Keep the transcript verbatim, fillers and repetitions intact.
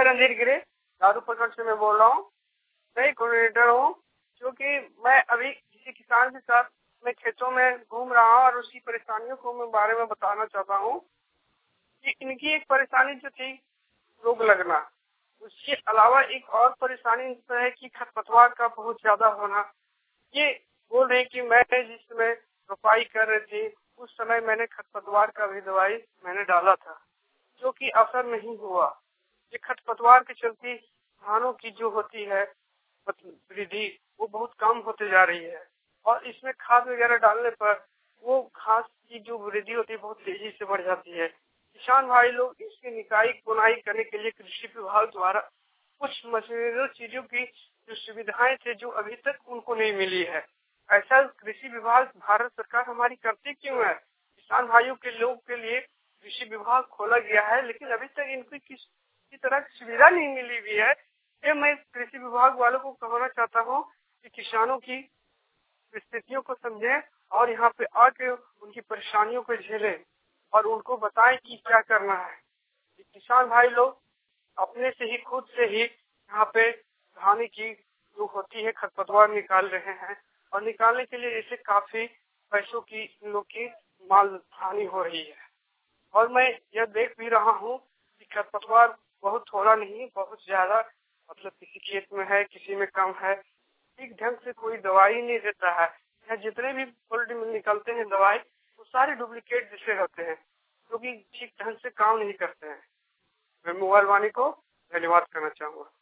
मैं रणधीर गिरी दारू प्रखंड से मैं बोल रहा हूँ। मैं एक कोऑर्डिनेटर हूँ, क्योंकि मैं अभी किसी किसान के साथ मैं खेतों में घूम रहा हूँ और उसकी परेशानियों को मैं बारे में बताना चाहता हूँ कि इनकी एक परेशानी जो थी रोग लगना, उसके अलावा एक और परेशानी है कि खरपतवार का बहुत ज्यादा होना। ये बोल रहे कि मैं जिस समय रोपाई कर रही थी उस समय मैंने खरपतवार का भी दवाई मैंने डाला था, जो कि असर नहीं हुआ। ये खरपतवार के चलते धानों की जो होती है वृद्धि वो बहुत कम होते जा रही है और इसमें खाद वगैरह डालने पर वो घास की जो वृद्धि होती है बहुत तेजी से बढ़ जाती है। किसान भाई लोग इसकी निकाई बुनाई करने के लिए कृषि विभाग द्वारा कुछ मशीनरी चीजों की जो सुविधाएं थे जो अभी तक उनको नहीं मिली है। ऐसा कृषि विभाग भारत सरकार हमारी करती क्यों है? किसान भाइयों के लोग के लिए कृषि विभाग खोला गया है, लेकिन अभी तक इनको किसी तरह की सुविधा नहीं मिली हुई है। ये मैं कृषि विभाग वालों को कहना चाहता हूँ कि किसानों की स्थितियों को समझें और यहाँ पे आके उनकी परेशानियों को झेलें और उनको बताएं कि क्या करना है। किसान भाई लोग अपने से ही खुद से ही यहाँ पे धान की जो होती है खरपतवार निकाल रहे हैं और निकालने के लिए ऐसे काफी पैसों की इन लोग की माल हानि हो रही है। और मैं यह देख भी रहा हूँ कि खरपतवार बहुत थोड़ा नहीं बहुत ज्यादा, मतलब किसी खेत में है किसी में कम है। ठीक ढंग से कोई दवाई नहीं देता है। यहाँ जितने भी पोल्ट्री में निकलते हैं दवाई वो सारे डुप्लीकेट जैसे होते हैं, जो कि ठीक ढंग से काम नहीं करते हैं। मैं मोबाइल वाणी को धन्यवाद करना चाहूँगा।